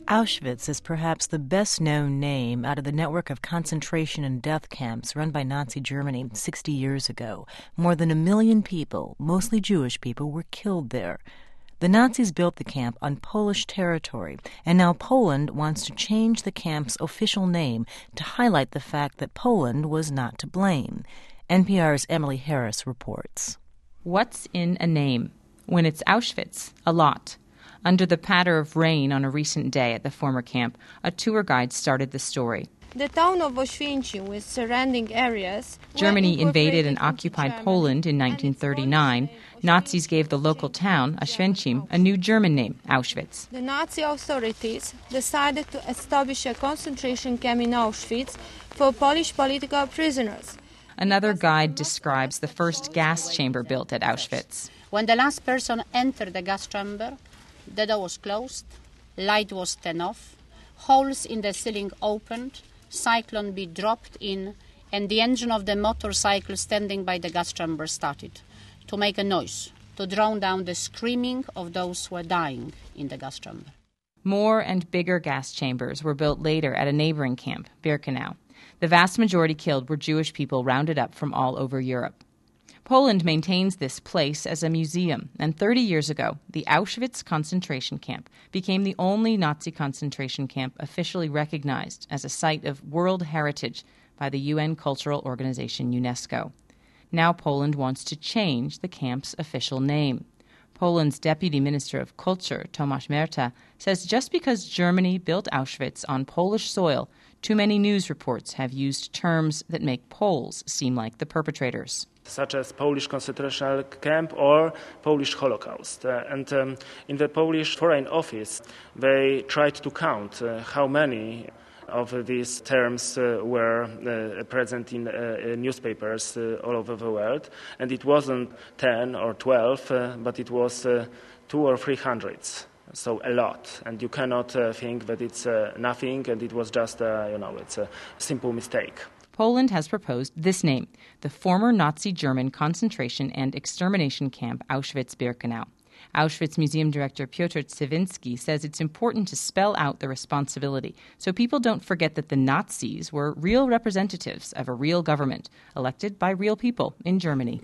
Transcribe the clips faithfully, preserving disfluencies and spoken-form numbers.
Auschwitz is perhaps the best-known name out of the network of concentration and death camps run by Nazi Germany sixty years ago. More than a million people, mostly Jewish people, were killed there. The Nazis built the camp on Polish territory, and now Poland wants to change the camp's official name to highlight the fact that Poland was not to blame. N P R's Emily Harris reports. What's in a name? When it's Auschwitz, a lot. Under the patter of rain on a recent day at the former camp, a tour guide started the story. The town of Oświęcim with surrounding areas. Germany invaded and occupied Poland in nineteen thirty-nine. Nazis gave the local town, Oświęcim, a new German name, Auschwitz. The Nazi authorities decided to establish a concentration camp in Auschwitz for Polish political prisoners. Another guide describes the first gas chamber built at Auschwitz. When the last person entered the gas chamber, the door was closed, light was turned off, holes in the ceiling opened, cyclone B dropped in, and the engine of the motorcycle standing by the gas chamber started to make a noise, to drown down the screaming of those who were dying in the gas chamber. More and bigger gas chambers were built later at a neighboring camp, Birkenau. The vast majority killed were Jewish people rounded up from all over Europe. Poland maintains this place as a museum, and thirty years ago, the Auschwitz concentration camp became the only Nazi concentration camp officially recognized as a site of world heritage by the U N cultural organization UNESCO. Now Poland wants to change the camp's official name. Poland's Deputy Minister of Culture, Tomasz Merta, says just because Germany built Auschwitz on Polish soil, too many news reports have used terms that make Poles seem like the perpetrators, such as Polish concentration camp or Polish Holocaust. Uh, and um, in the Polish Foreign Office, they tried to count uh, how many of these terms uh, were uh, present in uh, newspapers uh, all over the world. And it wasn't ten or twelve, uh, but it was uh, two or three hundreds. So a lot, and you cannot uh, think that it's uh, nothing, and it was just, uh, you know, it's a simple mistake. Poland has proposed this name, the former Nazi German concentration and extermination camp Auschwitz-Birkenau. Auschwitz Museum Director Piotr Cywinski says it's important to spell out the responsibility so people don't forget that the Nazis were real representatives of a real government elected by real people in Germany.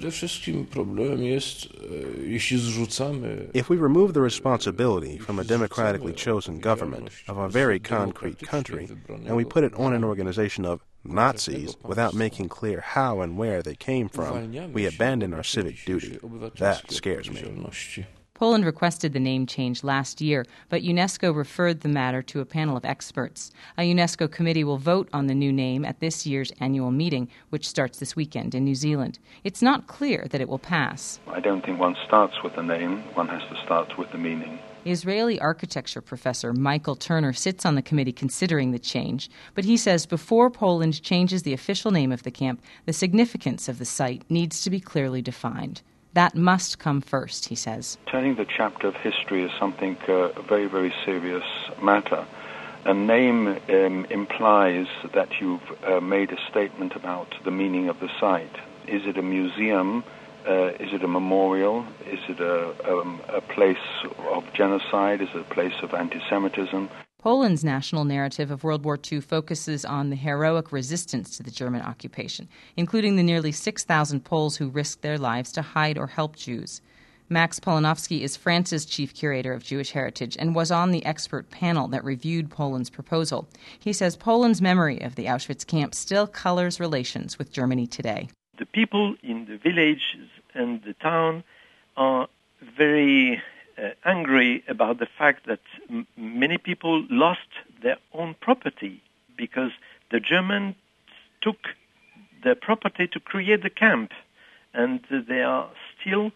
If we remove the responsibility from a democratically chosen government of a very concrete country and we put it on an organization of Nazis without making clear how and where they came from, we abandon our civic duty. That scares me. Poland requested the name change last year, but UNESCO referred the matter to a panel of experts. A UNESCO committee will vote on the new name at this year's annual meeting, which starts this weekend in New Zealand. It's not clear that it will pass. I don't think one starts with the name. One has to start with the meaning. Israeli architecture professor Michael Turner sits on the committee considering the change, but he says before Poland changes the official name of the camp, the significance of the site needs to be clearly defined. That must come first, he says. Turning the chapter of history is something uh, a very, very serious matter. A name um, implies that you've uh, made a statement about the meaning of the site. Is it a museum? Uh, is it a memorial? Is it a, um, a place of genocide? Is it a place of anti-Semitism? Poland's national narrative of World War Two focuses on the heroic resistance to the German occupation, including the nearly six thousand Poles who risked their lives to hide or help Jews. Max Polanowski is France's chief curator of Jewish heritage and was on the expert panel that reviewed Poland's proposal. He says Poland's memory of the Auschwitz camp still colors relations with Germany today. The people in the villages and the town are very uh, angry about the fact that m- many people lost their own property because the Germans took their property to create the camp, and uh, they are still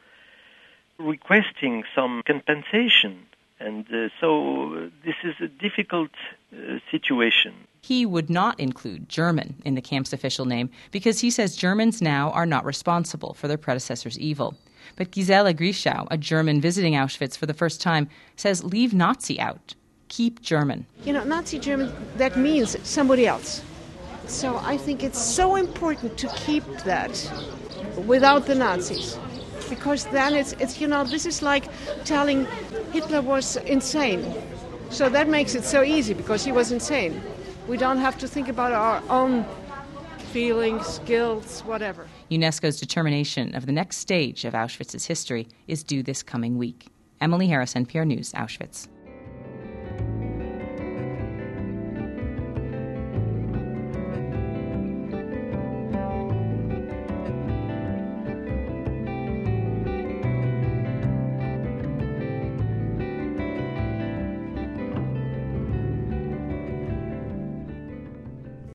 requesting some compensation. And uh, so uh, this is a difficult uh, situation. He would not include German in the camp's official name because he says Germans now are not responsible for their predecessors' evil. But Gisela Grischau, a German visiting Auschwitz for the first time, says leave Nazi out. Keep German. You know, Nazi German, that means somebody else. So I think it's so important to keep that without the Nazis. Because then it's, it's, you know, this is like telling Hitler was insane. So that makes it so easy because he was insane. We don't have to think about our own feelings, guilt, whatever. UNESCO's determination of the next stage of Auschwitz's history is due this coming week. Emily Harris, N P R News, Auschwitz.